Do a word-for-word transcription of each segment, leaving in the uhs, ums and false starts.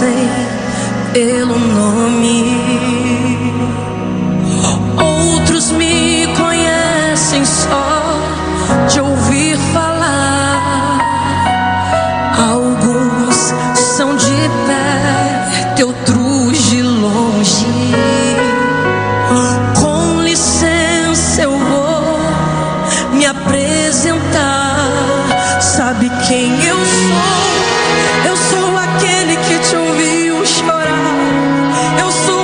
conhecem pelo nome, outros me conhecem só de ouvir falar. Alguns são de perto, outros de longe. Com licença eu vou me apresentar. Sabe quem eu sou? Eu sou aquele que te ouviu chorar. Eu sou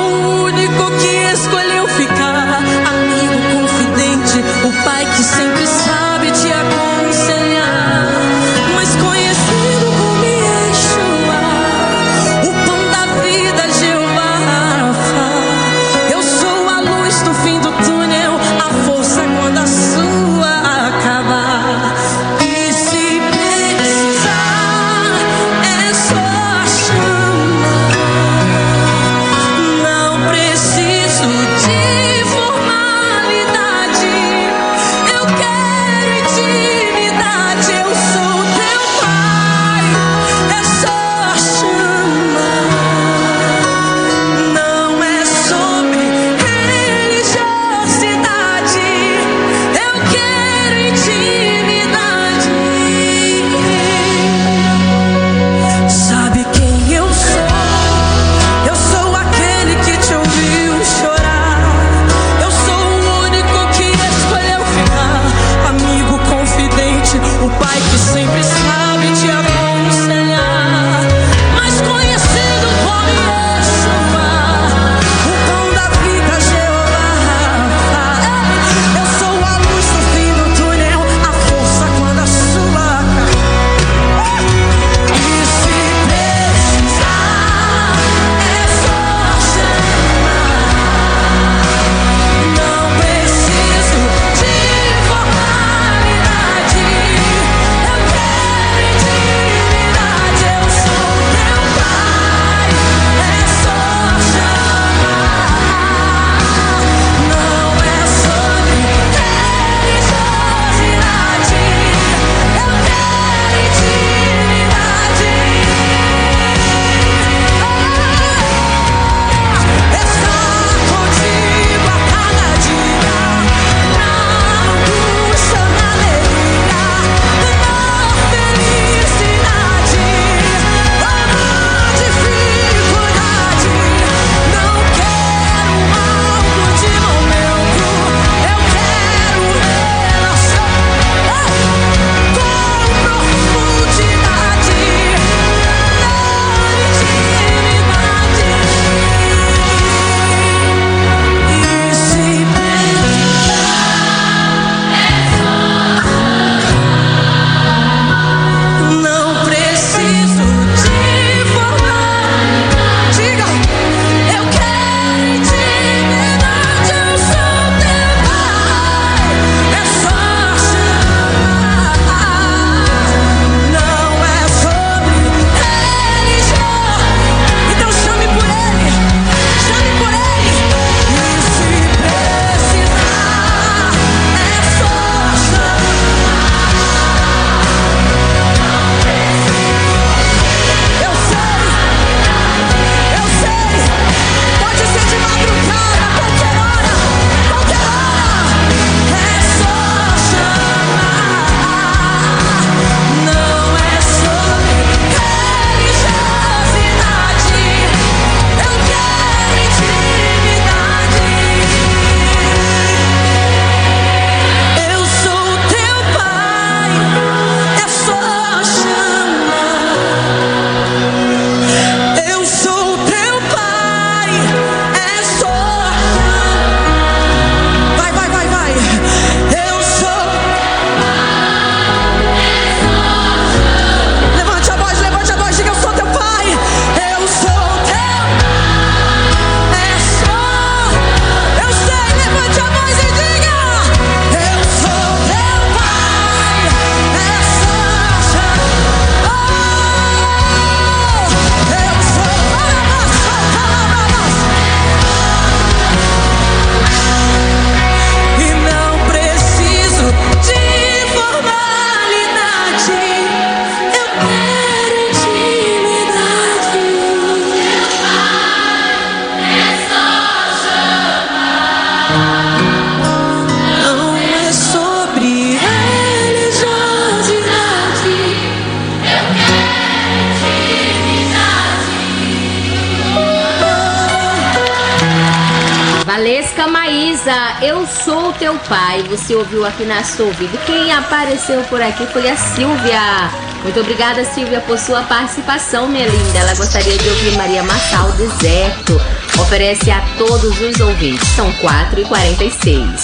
Luísa, eu sou o teu pai. Você ouviu aqui na sua ouvido. Quem apareceu por aqui foi a Silvia. Muito obrigada, Silvia, por sua participação, minha linda. Ela gostaria de ouvir Maria Massal, Deserto. Oferece a todos os ouvintes. São quatro e quarenta e seis.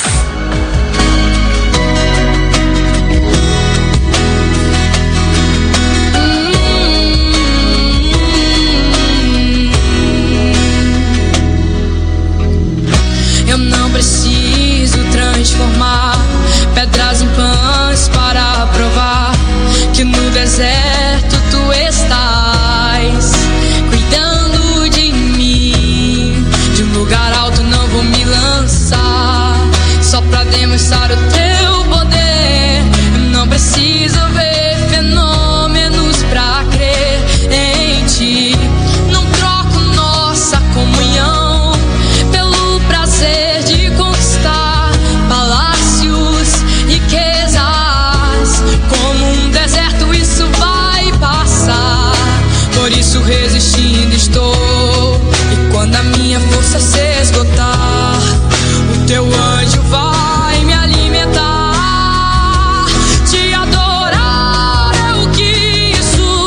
Preciso transformar pedras em pães para provar que no deserto tu estás cuidando de mim. De um lugar alto não vou me lançar só pra demonstrar o teu poder. Eu não preciso ver fenômenos pra crer em ti. Não troco nossa comunhão pelo prazer de conquistar palácios, riquezas. Como um deserto isso vai passar, por isso resistindo estou. E quando a minha força se esgotar, o teu anjo vai me alimentar. Te adorar é o que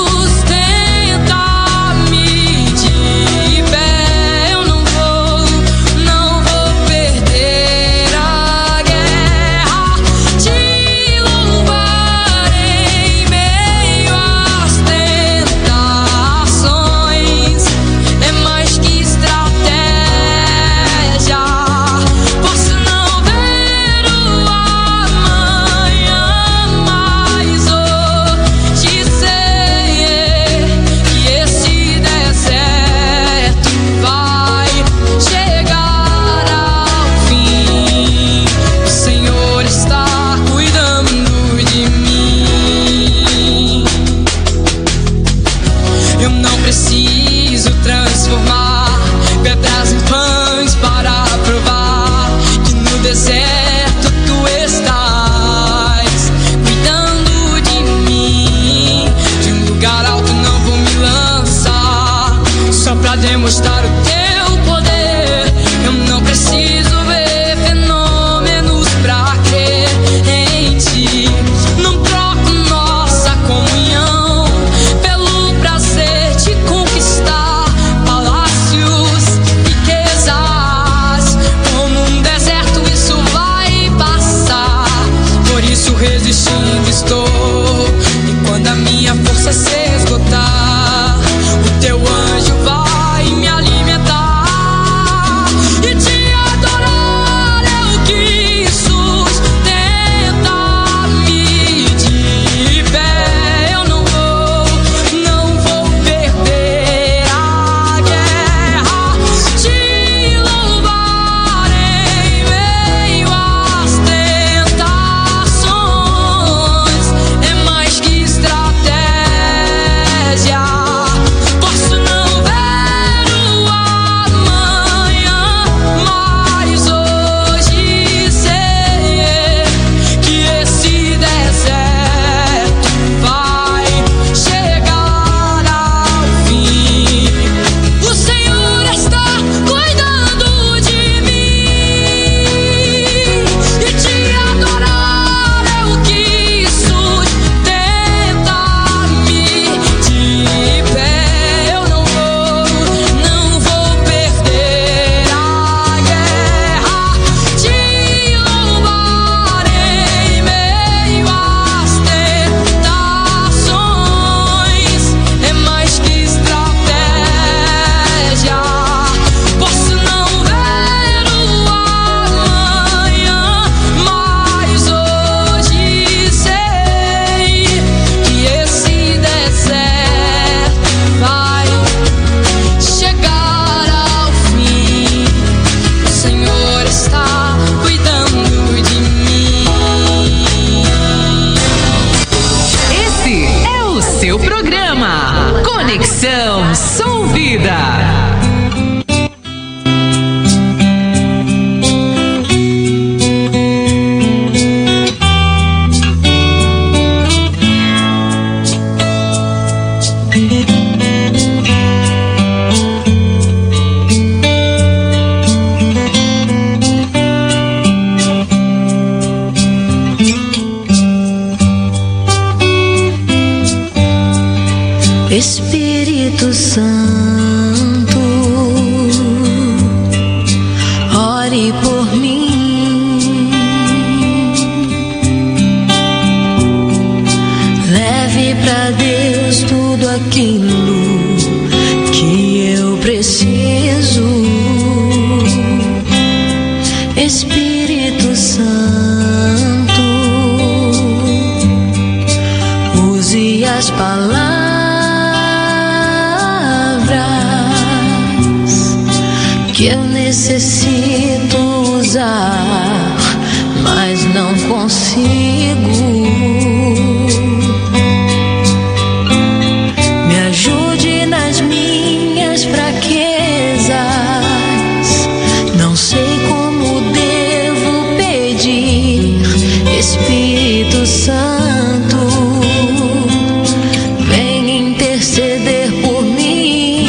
sustenta-me de pé. Eu não vou, não vou perder a guerra. Te louvar em meio às tentações é mais que estratégia. Posso não ver o amanhã, mas hoje sei que esse deserto vai chegar ao fim. O Senhor está cuidando de mim. Eu não preciso transformar pedras em pães para provar que no deserto tu estás cuidando de mim. De um lugar alto não vou me lançar só pra demonstrar o teu poder. Eu não preciso ver fenômenos pra crer em ti. Não troco nossa comunhão pelo prazer de conquistar palácios, riquezas. Como um deserto isso vai passar, por isso resistindo estou. E quando a minha força se esgotar, o teu anjo vai me alimentar. E te adorar é o que sustenta-me de pé. Eu não vou, não vou perder a guerra. Te louvar em meio às tentações é mais que estratégia. Posso não ver o amanhã, mas hoje sei que esse deserto vai chegar ao fim. O Senhor está cuidando de mim. E te adorar é o que sustenta-me de pé. Eu não vou, não vou perder a guerra. Te louvar em meio às tentações é mais que estratégia. Posso não ver o amanhã, mas hoje sei que esse deserto vai chegar ao fim. O Senhor está cuidando de mim. Esse é o seu programa Conexão Sou Vida. Espírito Santo, ore por mim, leve pra Deus tudo aquilo que eu preciso. Espírito Santo, use as palavras que eu necessito usar, mas não consigo. Me ajude nas minhas fraquezas, não sei como devo pedir. Espírito Santo, vem interceder por mim.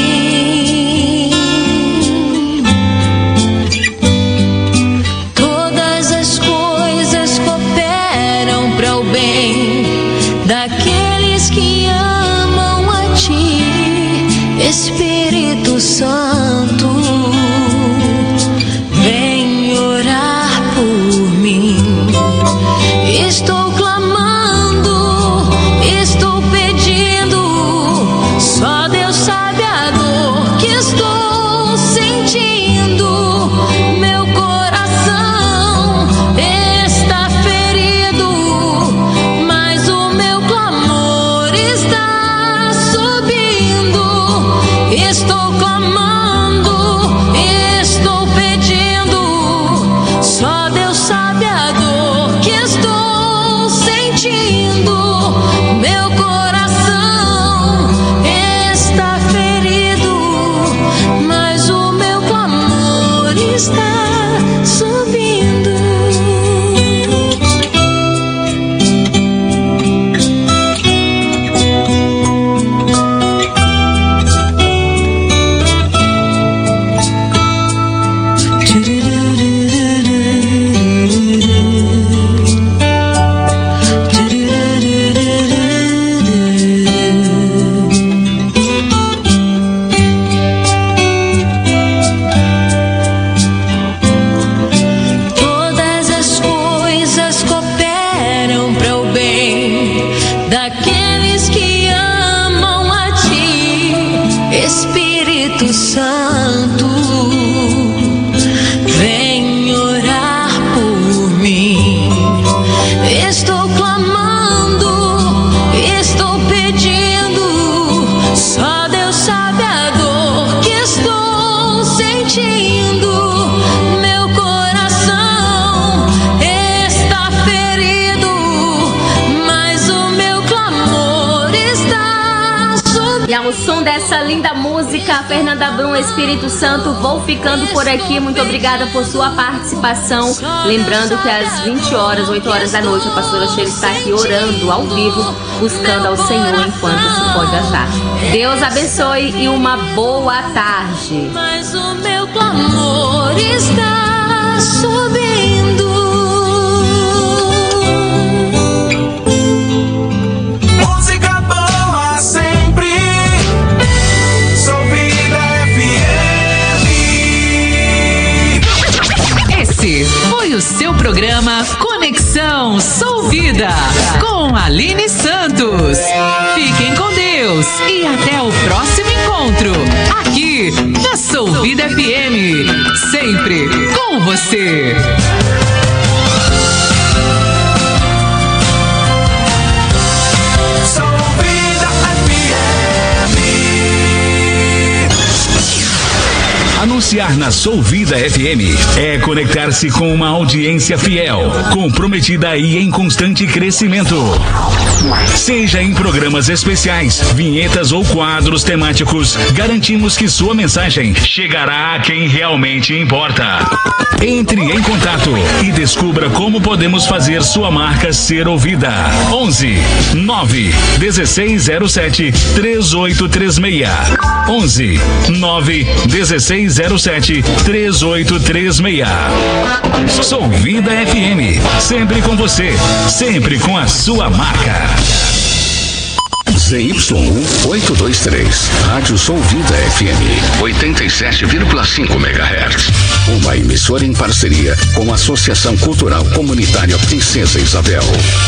Todas as coisas cooperam para o bem daqueles que amam a Ti. Espírito Santo, vem orar por mim. Estou clamando, estou pedindo, só Deus sabe a dor que estou sentindo. Meu coração está ferido, mas o meu clamor está subindo. Estou clamando, estou pedindo, só Deus sabe a dor que estou sentindo. Meu coração está ferido, mas o meu clamor está subindo. Todas as coisas cooperam para o bem daqueles que amam a Ti. Espírito Santo, vem orar por mim. Estou clamando, estou pedindo, só Deus sabe a dor que estou sentindo. Meu coração está ferido, mas o meu clamor está subindo. E ao som dessa linda música, Fernanda Brum, Espírito Santo, vou ficando por aqui. Muito obrigada por sua participação. Lembrando que às vinte horas, oito horas da noite, a pastora Sheila está aqui orando ao vivo, buscando ao Senhor enquanto se pode achar. Deus abençoe e uma boa tarde. Mas o meu clamor está subindo. Música boa sempre, Sou Vida F M. Esse foi o seu programa Conexão Sou Vida com Aline Santos. Fiquem com Deus e até o próximo encontro aqui na Sou Vida F M, sempre com você. Sou Vida F M. Anunciar na Sou Vida F M é conectar-se com uma audiência fiel, comprometida e em constante crescimento. Seja em programas especiais, vinhetas ou quadros temáticos, garantimos que sua mensagem chegará a quem realmente importa. Entre em contato e descubra como podemos fazer sua marca ser ouvida. onze nove dezesseis zero sete três oito três seis. onze nove dezesseis zero sete três oito três seis. Sou Vida F M, sempre com você, sempre com a sua marca. Z Y um oito dois três, Rádio Solvida F M, oitenta e sete vírgula cinco megahertz. Uma emissora em parceria com a Associação Cultural Comunitária Princesa Isabel.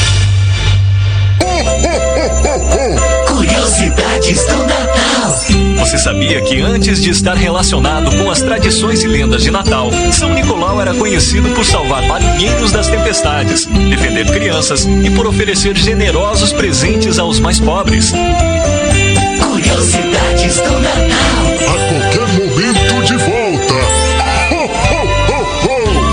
Curiosidades do Natal. Você sabia que antes de estar relacionado com as tradições e lendas de Natal, São Nicolau era conhecido por salvar marinheiros das tempestades, defender crianças e por oferecer generosos presentes aos mais pobres? Curiosidades do Natal. A qualquer momento de volta. Ho, ho, ho, ho.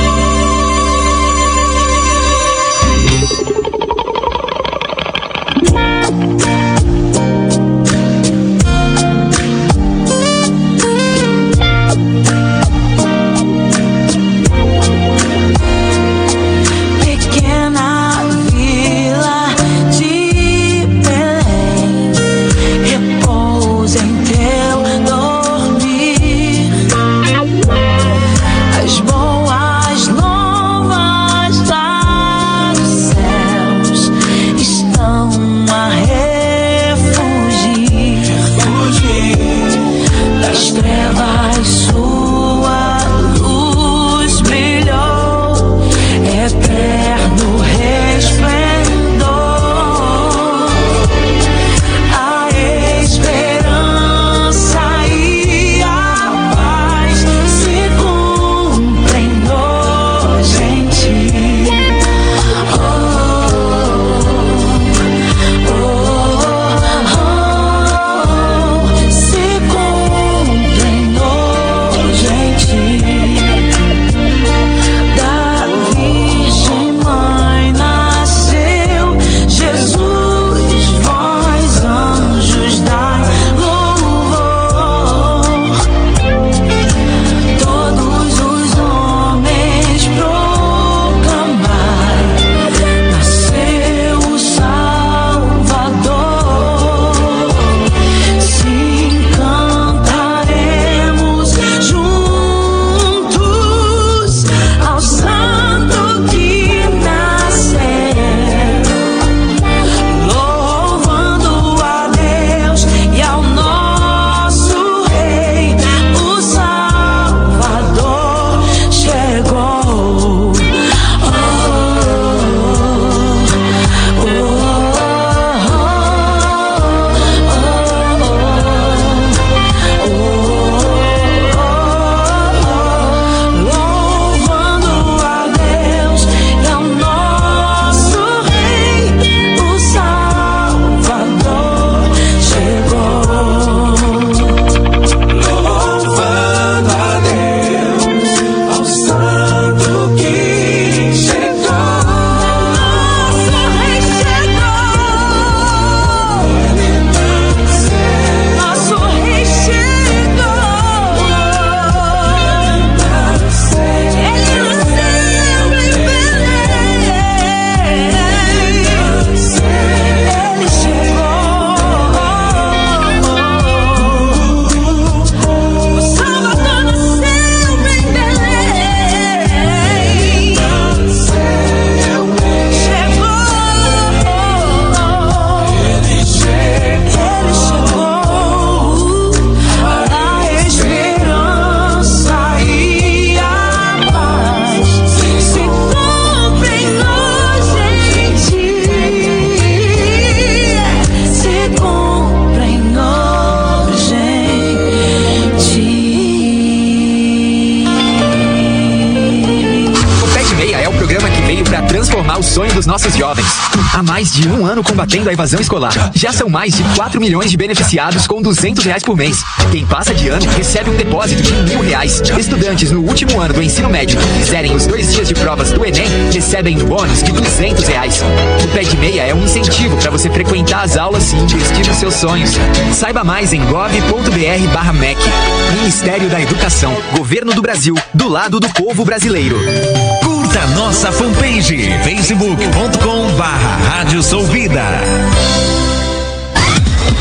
transformar o sonho dos nossos jovens. Há mais de um ano combatendo a evasão escolar. Já são mais de quatro milhões de beneficiados com duzentos reais por mês. Quem passa de ano recebe um depósito de mil reais. Estudantes no último ano do ensino médio que fizerem os dois dias de provas do Enem recebem um bônus de duzentos reais. O Pé de Meia é um incentivo para você frequentar as aulas e investir nos seus sonhos. Saiba mais em gov.br barra M E C. Ministério da Educação, Governo do Brasil, do lado do povo brasileiro. Curta nossa fanpage, facebook ponto com barra Rádio Solvida.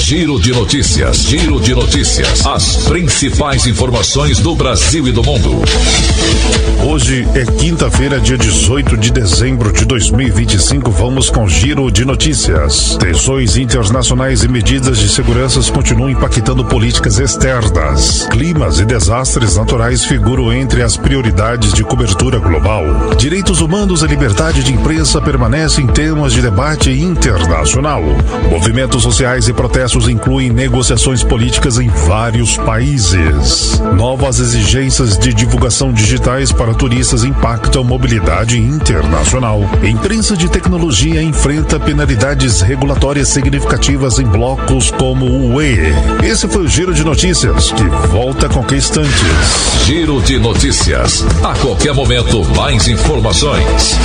Giro de Notícias. Giro de Notícias. As principais informações do Brasil e do mundo. Hoje é quinta-feira, dia dezoito de dezembro de dois mil e vinte e cinco. Vamos com Giro de Notícias. Tensões internacionais e medidas de segurança continuam impactando políticas externas. Climas e desastres naturais figuram entre as prioridades de cobertura global. Direitos humanos e liberdade de imprensa permanecem temas de debate internacional. Movimentos sociais e protestos incluem negociações políticas em vários países. Novas exigências de divulgação digitais para turistas impactam mobilidade internacional. Imprensa de tecnologia enfrenta penalidades regulatórias significativas em blocos como o U E. Esse foi o Giro de Notícias, que volta com instantes. Giro de Notícias. A qualquer momento, mais informações.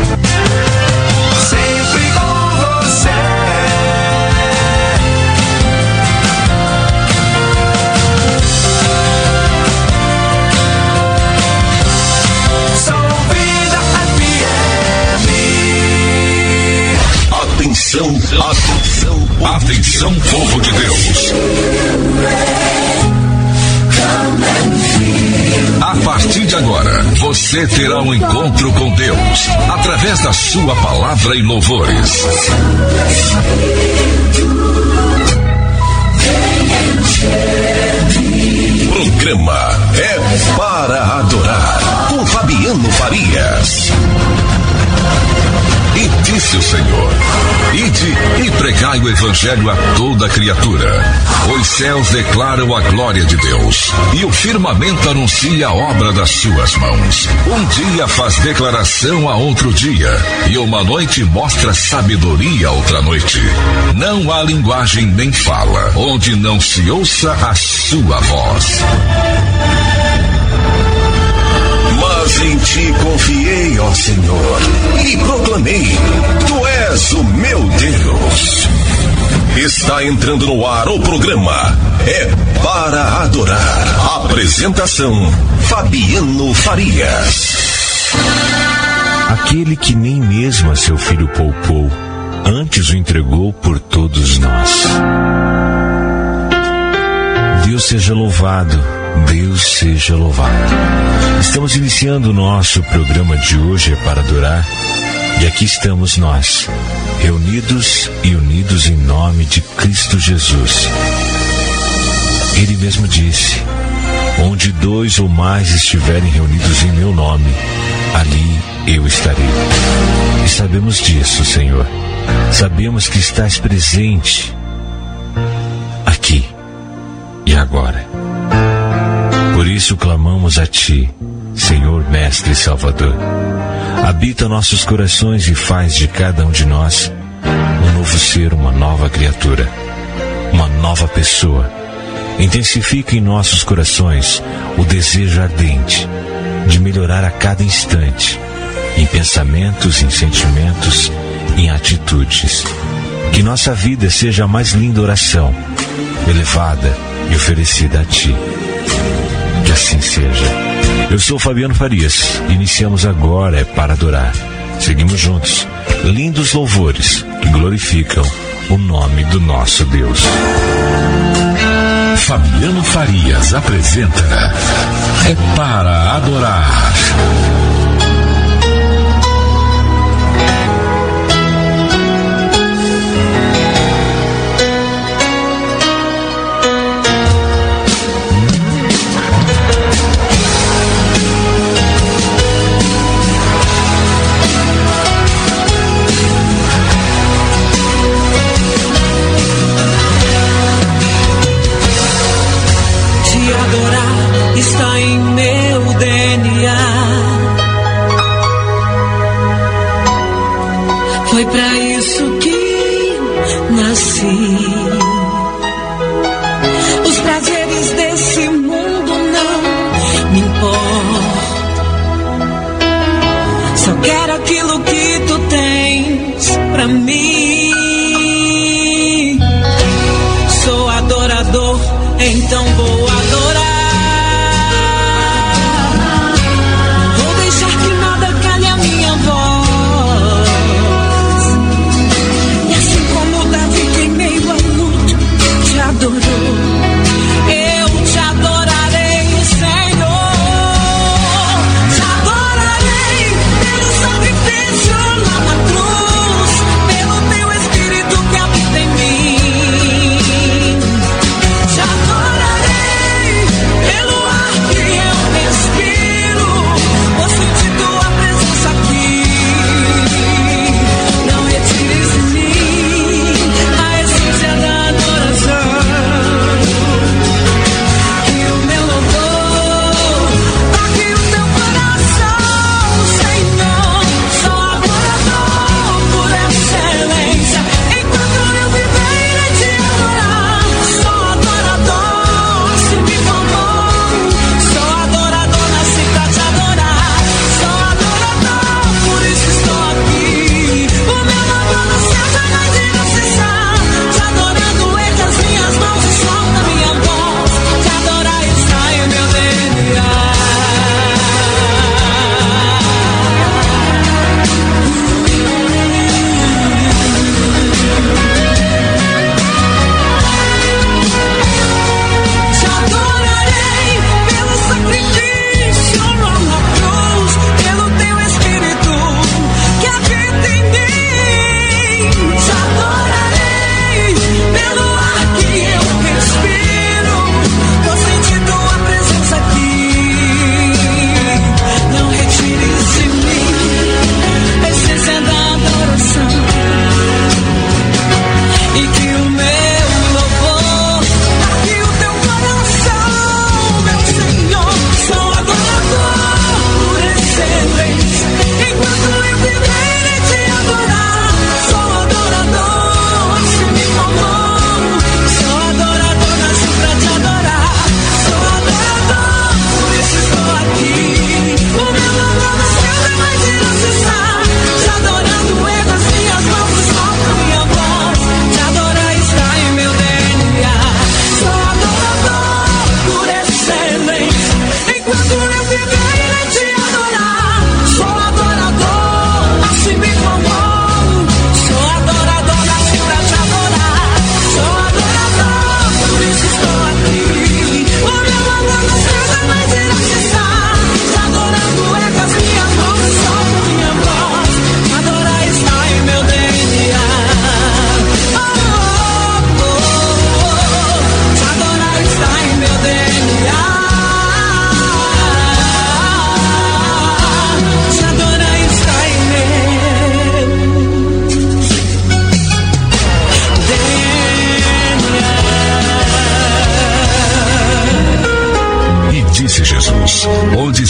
Sempre com você. Solvida F M. Atenção, atenção, atenção, povo de Deus. A partir de agora, você terá um encontro com Deus através da sua palavra e louvores. Programa É Para Adorar, com Fabiano Farias. E disse o Senhor: ide e pregai o evangelho a toda criatura. Os céus declaram a glória de Deus, e o firmamento anuncia a obra das suas mãos. Um dia faz declaração a outro dia, e uma noite mostra sabedoria a outra noite. Não há linguagem nem fala, onde não se ouça a sua voz. Mas em ti confiei, ó Senhor, e proclamei: tu és o meu Deus. Está entrando no ar o programa É Para Adorar. Apresentação: Fabiano Farias. Aquele que nem mesmo a seu filho poupou, antes o entregou por todos nós. Deus seja louvado, Deus seja louvado. Estamos iniciando o nosso programa de hoje É Para Adorar, e aqui estamos nós, reunidos e unidos em nome de Cristo Jesus. Ele mesmo disse: onde dois ou mais estiverem reunidos em meu nome, ali eu estarei. E sabemos disso, Senhor. Sabemos que estás presente aqui e agora. Por isso clamamos a Ti, Senhor, Mestre e Salvador. Habita nossos corações e faz de cada um de nós um novo ser, uma nova criatura, uma nova pessoa. Intensifica em nossos corações o desejo ardente de melhorar a cada instante, em pensamentos, em sentimentos, em atitudes. Que nossa vida seja a mais linda oração, elevada e oferecida a Ti. Que assim seja. Eu sou Fabiano Farias. Iniciamos agora É Para Adorar. Seguimos juntos. Lindos louvores que glorificam o nome do nosso Deus. Fabiano Farias apresenta É Para Adorar. Está em meu D N A. Foi pra isso que nasci. Os prazeres desse mundo não me importam. Só quero aquilo que tu tens pra mim. Sou adorador, então vou adorar.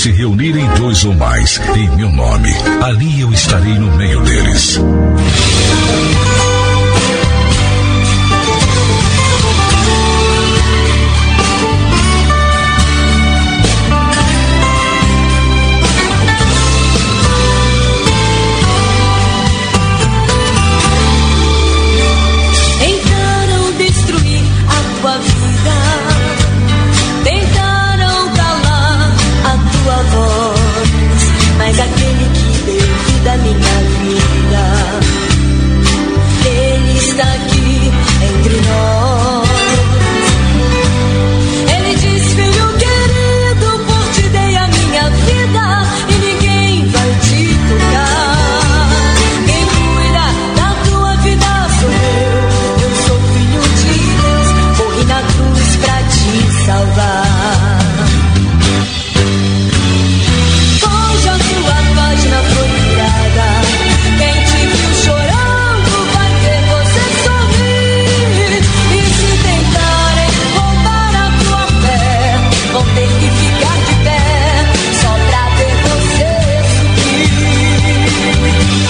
se reunirem dois ou mais em meu nome, ali eu estarei no meio deles. Mas aquele que deu vida à minha vida, ele está aqui entre nós. Ele diz: filho querido, por ti dei a minha vida e ninguém vai te tocar. Quem cuida da tua vida sou eu. Eu sou filho de Deus, morri na cruz pra te salvar. Página foi virada. Quem te viu chorando vai ver você sorrir. E se tentarem roubar a tua fé, vão ter que ficar de pé só pra ver você subir.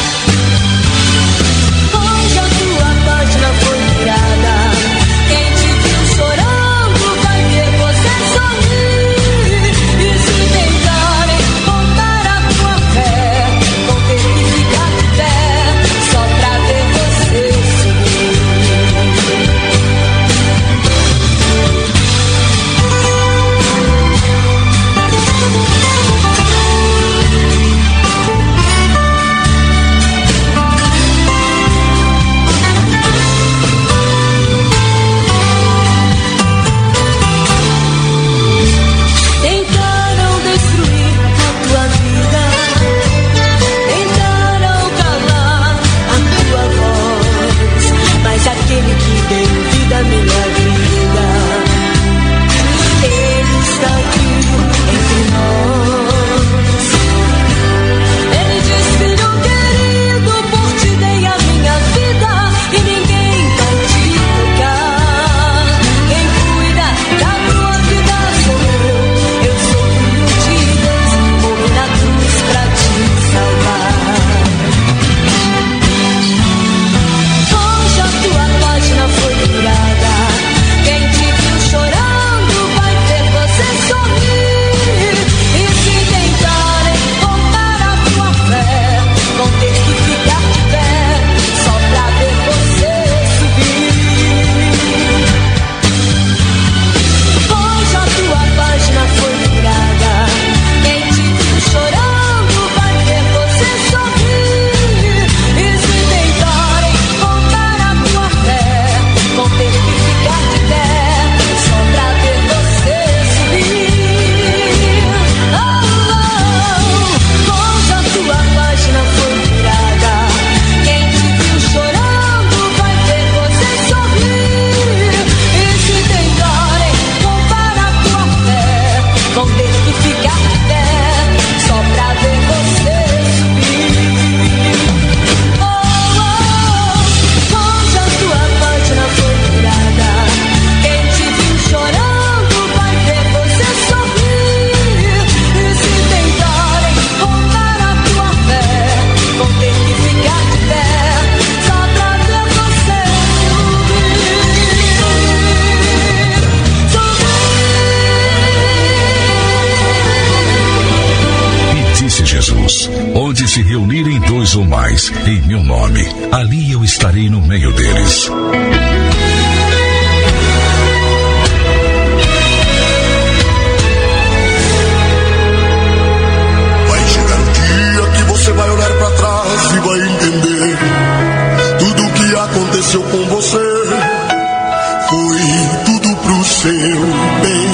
Hoje a tua página foi virada. Quem te viu chorando vai ver você sorrir. E se tentarem roubar a tua fé, vão ter que ficar de pé só pra ver você subir. Tentaram destruir a tua vida, tentaram calar a tua voz, mas aquele que deu vida à minha vida, ele está aqui entre nós. Ele diz: filho querido, por ti dei a minha vida e ninguém vai te tocar. Quem cuida da tua vida sou eu. Eu sou filho de Deus, morri na cruz pra te salvar. Hoje a tua página foi virada. Quem te viu chorando vai ver você sorrir. E se tentarem roubar a tua fé, vão ter que ficar de pé só pra ver você subir. Hoje a tua página foi virada. Quem te viu chorando vai ver você sorrir. E se tentarem roubar a tua fé, vão ter que ficar de pé só pra ver você subir. Oh, oh, hoje a tua página foi virada. Quem te viu chorando vai ver você sorrir. E se tentarem roubar a tua fé, vão ter que ficar de pé só pra ver você subir. Oh, oh, hoje a tua página foi virada. Quem te viu chorando vai ver você sorrir. E se tentarem roubar a tua fé, vão ter que ficar de pé só pra ver você subir. E disse Jesus: onde se reunirem dois ou mais em meu nome, ali eu estarei no meio deles. Vai chegar um dia que você vai olhar pra trás e vai entender tudo o que aconteceu com você foi tudo pro seu bem.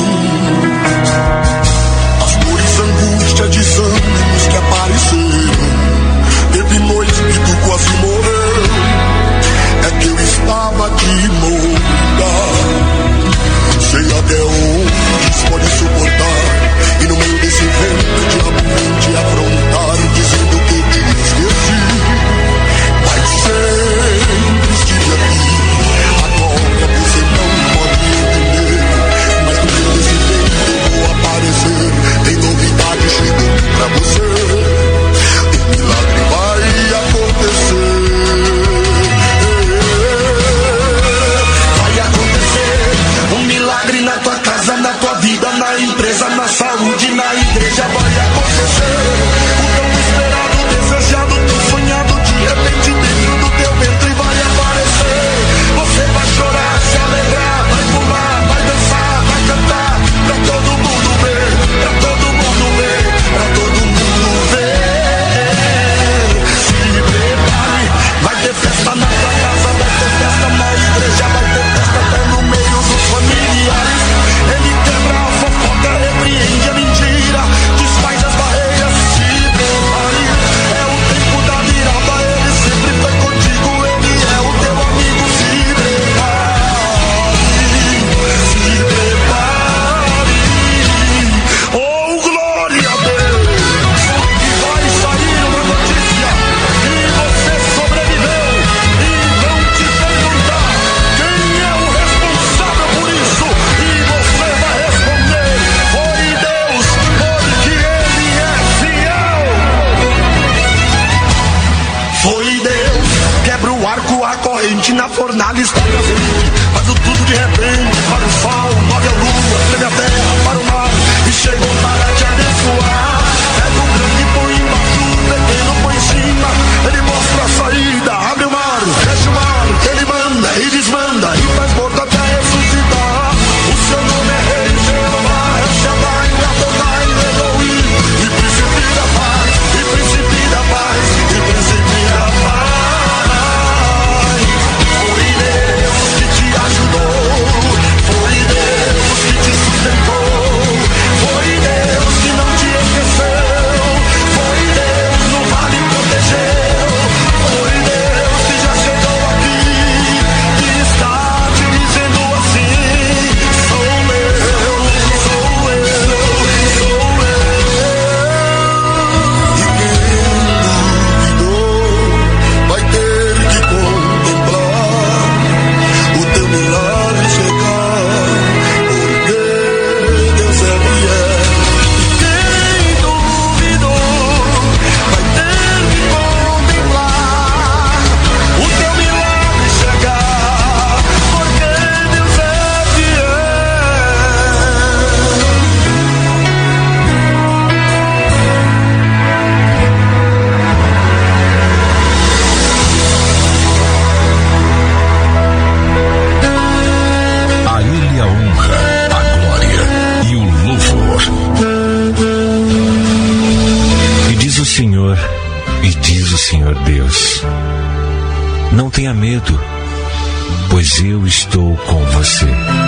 As dores, angústia, desânimos que apareceram, teve noite que tu quase morreu. É que eu estava aqui Senhor Deus. Não tenha medo, pois eu estou com você.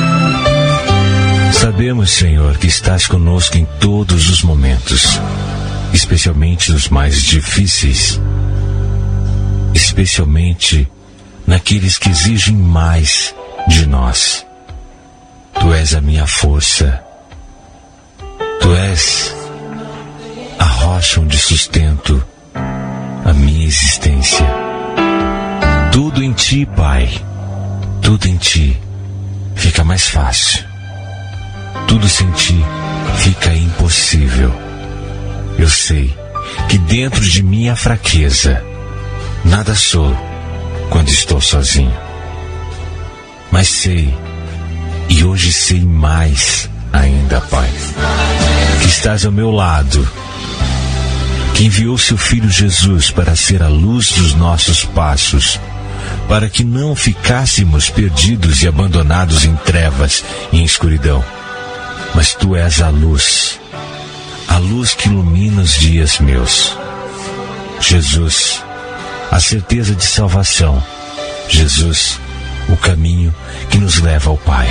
Sabemos, Senhor, que estás conosco em todos os momentos, especialmente os mais difíceis, especialmente naqueles que exigem mais de nós. Tu és a minha força, Tu és a rocha onde sustento a minha existência. Tudo em Ti, Pai, tudo em Ti fica mais fácil. Tudo sem Ti fica impossível. Eu sei que dentro de mim há fraqueza. Nada sou quando estou sozinho. Mas sei, e hoje sei mais ainda, Pai, que estás ao meu lado, que enviou seu Filho Jesus para ser a luz dos nossos passos, para que não ficássemos perdidos e abandonados em trevas e em escuridão. Mas Tu és a luz, a luz que ilumina os dias meus. Jesus, a certeza de salvação. Jesus, o caminho que nos leva ao Pai.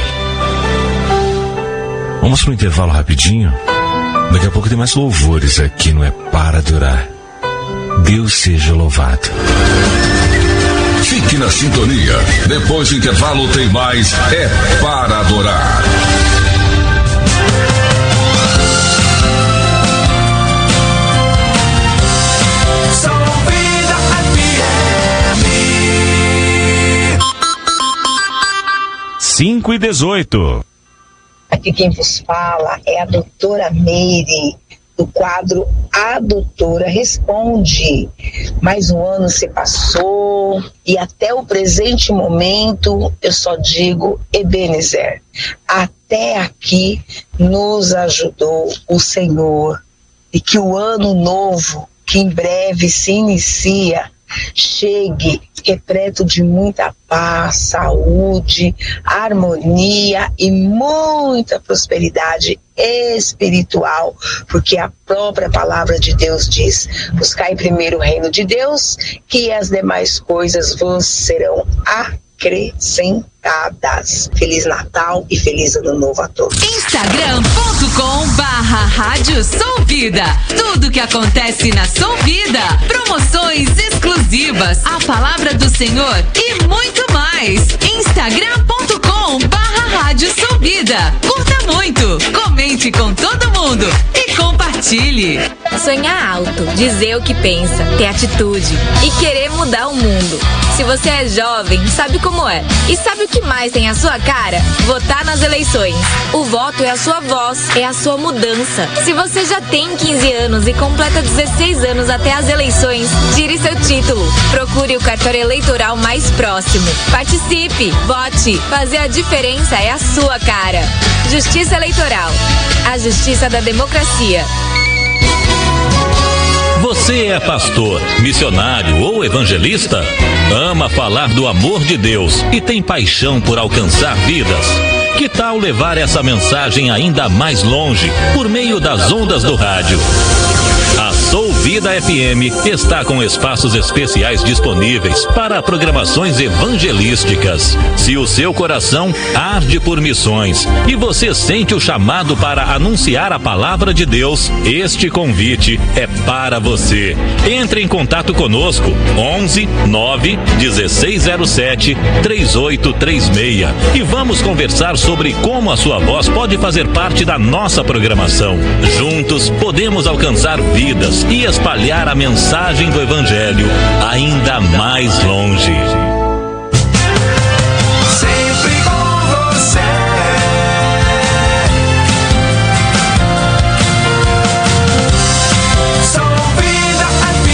Vamos para um intervalo rapidinho. Daqui a pouco tem mais louvores aqui, não é para adorar. Deus seja louvado. Fique na sintonia. Depois do intervalo tem mais É Para Adorar. cinco e dezoito. Aqui quem vos fala é a doutora Meire, do quadro A Doutora Responde. Mais um ano se passou e até o presente momento eu só digo Ebenezer. Até aqui nos ajudou o Senhor, e que o ano novo, que em breve se inicia, chegue repleto de muita paz, saúde, harmonia e muita prosperidade espiritual, porque a própria palavra de Deus diz: buscai primeiro o reino de Deus, que as demais coisas vos serão acrescentadas. Feliz Natal e feliz Ano Novo a todos. Instagram ponto com barra Rádio Sou Vida. Tudo que acontece na sua vida. Promoções exclusivas, a palavra do Senhor e muito mais. Instagram ponto com barra Rádio Sou Vida. Curta muito, comente com todo mundo e compartilhe. Sonhar alto, dizer o que pensa, ter atitude e querer mudar o mundo. Se você é jovem, sabe como é. E sabe o que mais tem a sua cara? Votar nas eleições. O voto é a sua voz, é a sua mudança. Se você já tem quinze anos e completa dezesseis anos até as eleições, tire seu título. Procure o cartório eleitoral mais próximo. Participe, vote. Fazer a diferença é a sua cara. Justiça Eleitoral. A justiça da democracia. Você é pastor, missionário ou evangelista? Ama falar do amor de Deus e tem paixão por alcançar vidas? Que tal levar essa mensagem ainda mais longe por meio das ondas do rádio? A Sou Vida F M está com espaços especiais disponíveis para programações evangelísticas. Se o seu coração arde por missões e você sente o chamado para anunciar a palavra de Deus, este convite é para você. Entre em contato conosco, onze nove dezesseis zero sete três oito três seis, e vamos conversar sobre como a sua voz pode fazer parte da nossa programação. Juntos podemos alcançar vidas e espalhar a mensagem do Evangelho ainda mais longe. Sempre com você. Sou Vida F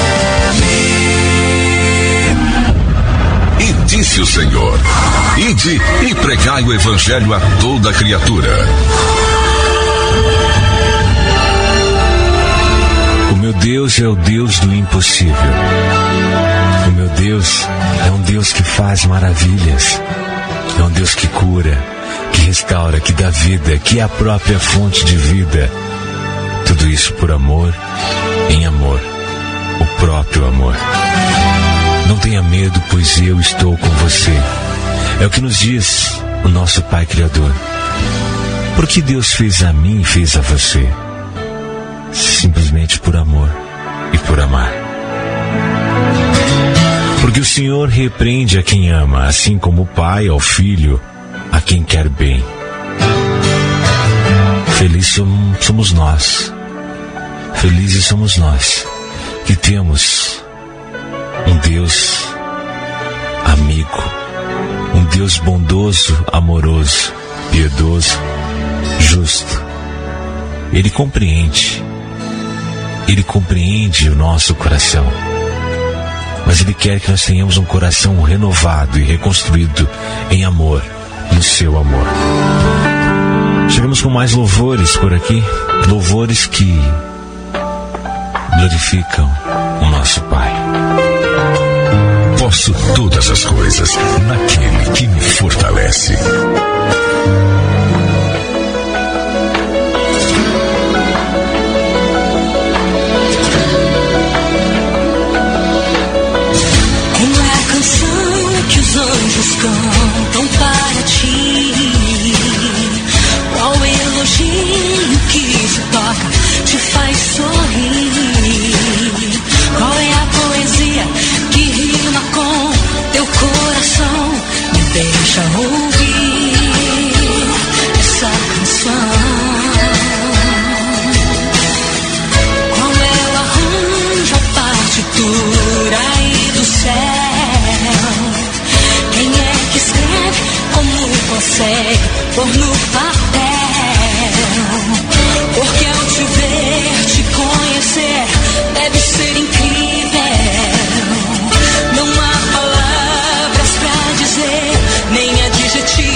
M. E disse o Senhor: ide e pregai o Evangelho a toda criatura. O meu Deus é o Deus do impossível. O meu Deus é um Deus que faz maravilhas. É um Deus que cura, que restaura, que dá vida, que é a própria fonte de vida. Tudo isso por amor, em amor. O próprio amor. Não tenha medo, pois eu estou com você. É o que nos diz o nosso Pai Criador. Porque Deus fez a mim e fez a você? Simplesmente por amor e por amar. Porque o Senhor repreende a quem ama, assim como o Pai ao Filho, a quem quer bem. Felizes somos nós. Felizes somos nós que temos um Deus amigo, um Deus bondoso, amoroso, piedoso, justo. Ele compreende, Ele compreende o nosso coração, mas Ele quer que nós tenhamos um coração renovado e reconstruído em amor, no seu amor. Chegamos com mais louvores por aqui, louvores que glorificam o nosso Pai. Posso todas as coisas naquele que me fortalece. Como é a canção que os anjos cantam para ti? Qual elogio que se toca te faz sorrir? Qual é a poesia que rima com teu coração? Me deixa ouvir essa canção. Qual é o arranjo, a partitura aí do céu? Quem é que escreve, como consegue pôr no papel? Porque ao te ver, te conhecer, deve ser incrível. Não há palavras pra dizer, nem adjetivos.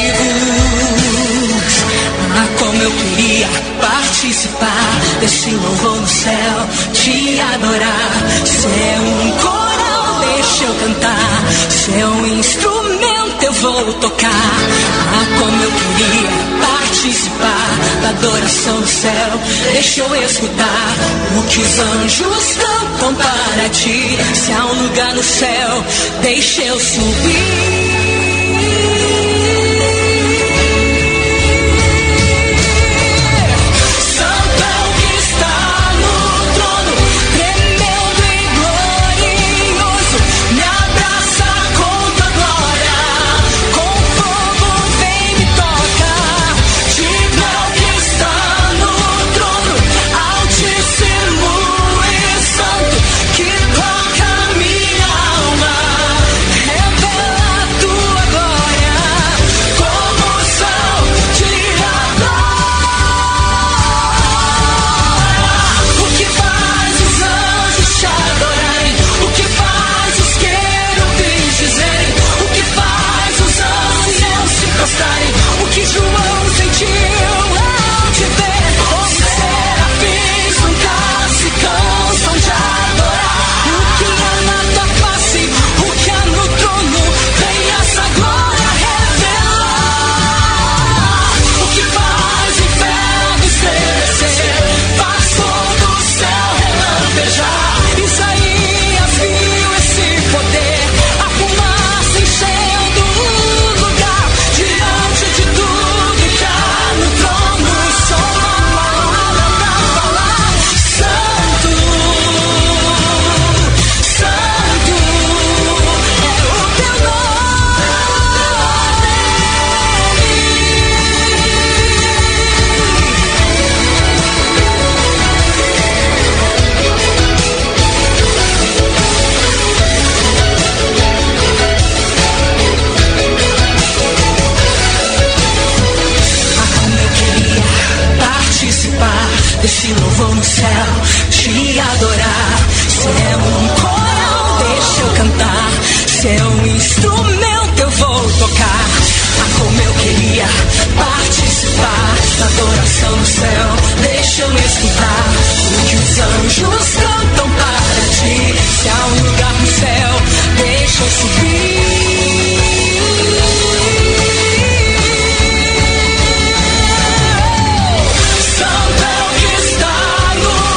Ah, como eu queria participar desse louvor no céu, te adorar. Se é um coral, deixa eu cantar. Se é um instrumento, eu vou tocar. Ah, como eu queria participar da adoração do céu. Deixa eu escutar o que os anjos cantam para ti. Se há um lugar no céu, deixa eu subir. Desse louvor no céu, te adorar. Se é um coral, deixa eu cantar. Se é um instrumento, eu vou tocar. Ah, como eu queria participar da adoração no céu. Deixa eu escutar o que os anjos cantam para ti. Se há um lugar no céu, deixa eu subir. Santo é o que está no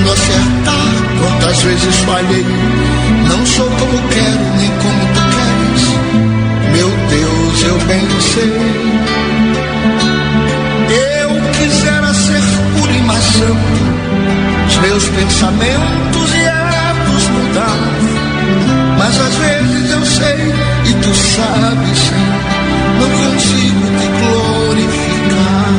quando acertar, quantas vezes falhei. Não sou como quero, nem como tu queres. Meu Deus, eu bem sei. Eu quisera ser puro e mais santo, os meus pensamentos e atos mudar. Mas às vezes eu sei, e tu sabes, Senhor, não consigo te glorificar.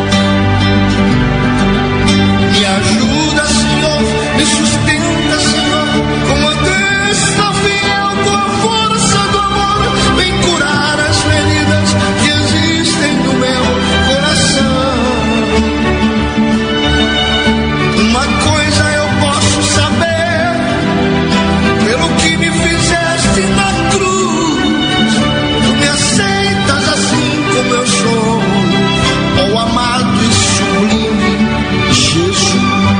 Me ajuda, Senhor, me sustenta, Senhor, com a destra fiel, com a força do amor, vem curar as feridas que existem no meu coração. Uma coisa eu posso saber, pelo que me fizeste na cruz, tu me aceitas assim como eu sou, ó amado e sublime Jesus.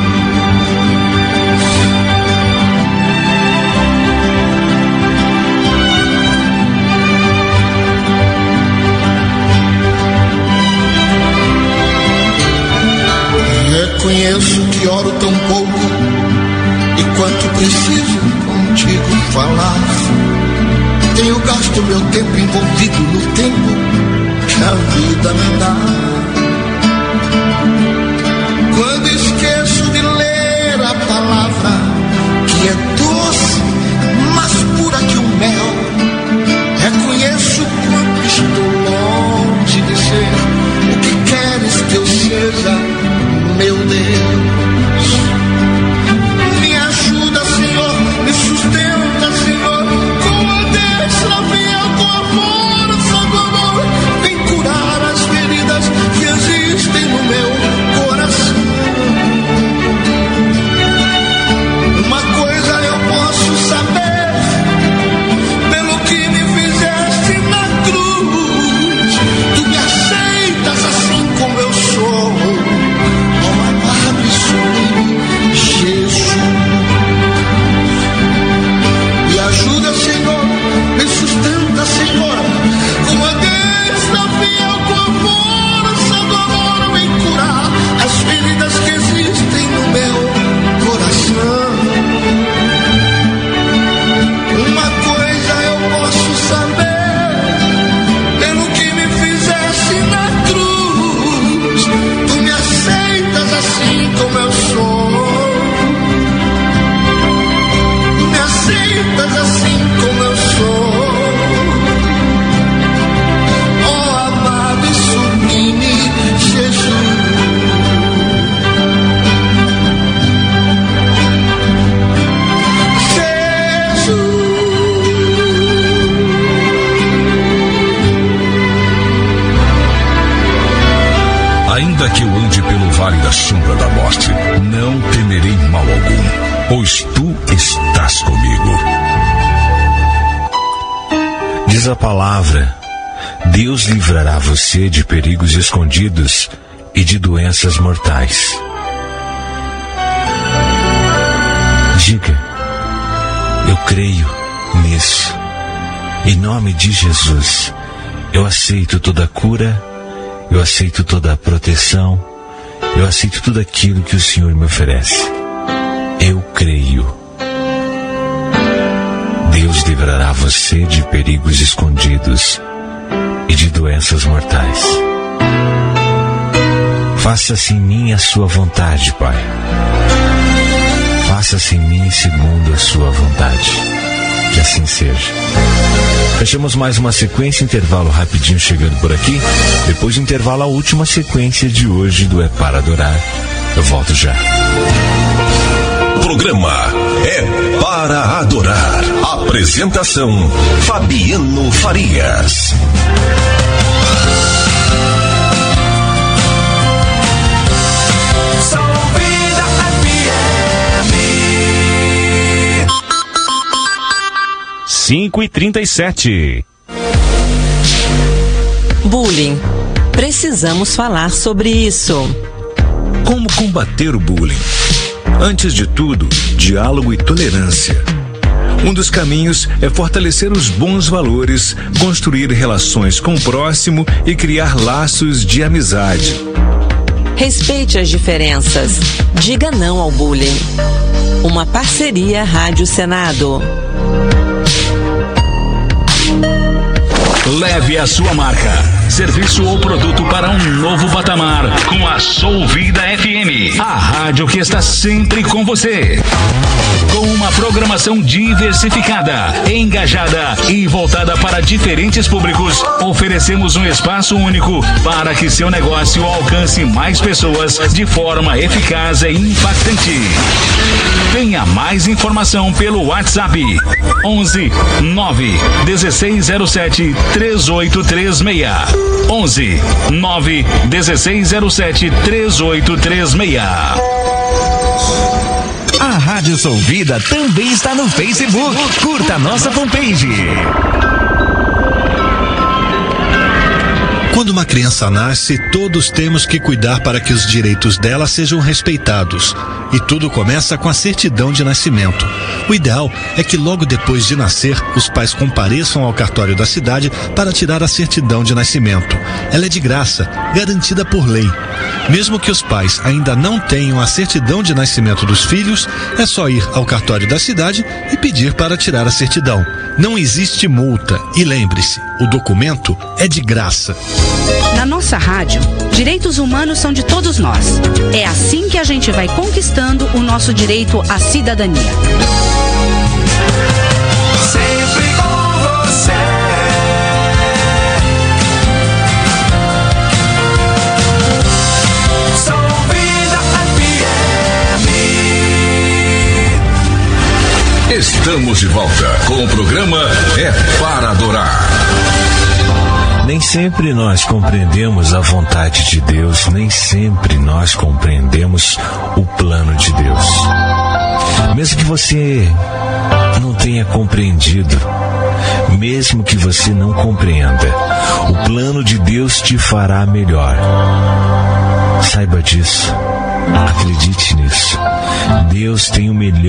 Reconheço que oro tão pouco e quanto preciso contigo falar. Tenho gasto meu tempo envolvido no tempo que a vida me dá. Quando esqueço de ler a palavra que é doce, mais pura que o mel, reconheço quanto estou longe de ser o que queres que eu seja, meu Deus. Me ajuda, Senhor, me sustenta, Senhor, com a destra fiel, com a força do amor, vem curar as feridas que existem no meu coração. Uma coisa eu posso saber, pelo que me fizeste na cruz, tu me aceitas assim como eu sou, ó amado e sublime Jesus. Me ajuda, Senhor, me sustenta, Senhor, com a destra fiel, com a força do amor, vem curar as feridas que existem no meu coração. Uma coisa eu posso saber, pelo que me fizeste na cruz, tu me aceitas assim como eu sou, me aceitas assim como eu sou, ó amado e sublime Jesus. Ainda que eu ande pelo vale da sombra da morte, não temerei mal algum, pois tu estás comigo. Diz a palavra: Deus livrará você de perigos escondidos e de doenças mortais. Diga: eu creio nisso. Em nome de Jesus, eu aceito toda a cura, eu aceito toda a proteção, eu aceito tudo aquilo que o Senhor me oferece. Eu creio. Deus livrará você de perigos escondidos e de doenças mortais. Faça-se em mim a sua vontade, Pai. Faça-se em mim segundo a sua vontade. Que assim seja. Fechamos mais uma sequência, intervalo rapidinho chegando por aqui. Depois do intervalo, a última sequência de hoje do É Para Adorar. Eu volto já. Programa É Para Adorar. Apresentação: Fabiano Farias. cinco e trinta e sete. Bullying. Precisamos falar sobre isso. Como combater o bullying? Antes de tudo, diálogo e tolerância. Um dos caminhos é fortalecer os bons valores, construir relações com o próximo e criar laços de amizade. Respeite as diferenças. Diga não ao bullying. Uma parceria Rádio Senado. Leve a sua marca, serviço ou produto para um novo patamar com a Souvida F M, a rádio que está sempre com você. Com uma programação diversificada, engajada e voltada para diferentes públicos, oferecemos um espaço único para que seu negócio alcance mais pessoas de forma eficaz e impactante. Tenha mais informação pelo WhatsApp onze nove dezesseis zero sete três oito três seis. onze nove dezesseis zero sete três oito três seis. A Rádio Souvida também está no Facebook. Curta a nossa fanpage. Quando uma criança nasce, todos temos que cuidar para que os direitos dela sejam respeitados. E tudo começa com a certidão de nascimento. O ideal é que logo depois de nascer, os pais compareçam ao cartório da cidade para tirar a certidão de nascimento. Ela é de graça, garantida por lei. Mesmo que os pais ainda não tenham a certidão de nascimento dos filhos, é só ir ao cartório da cidade e pedir para tirar a certidão. Não existe multa e lembre-se, o documento é de graça. Na nossa rádio, direitos humanos são de todos nós. É assim que a gente vai conquistando o nosso direito à cidadania. Sempre com você. Souvida F M. Estamos de volta com o programa É Para Adorar. Nem sempre nós compreendemos a vontade de Deus, nem sempre nós compreendemos o plano de Deus. Mesmo que você não tenha compreendido, mesmo que você não compreenda, o plano de Deus te fará melhor. Saiba disso, acredite nisso. Deus tem o melhor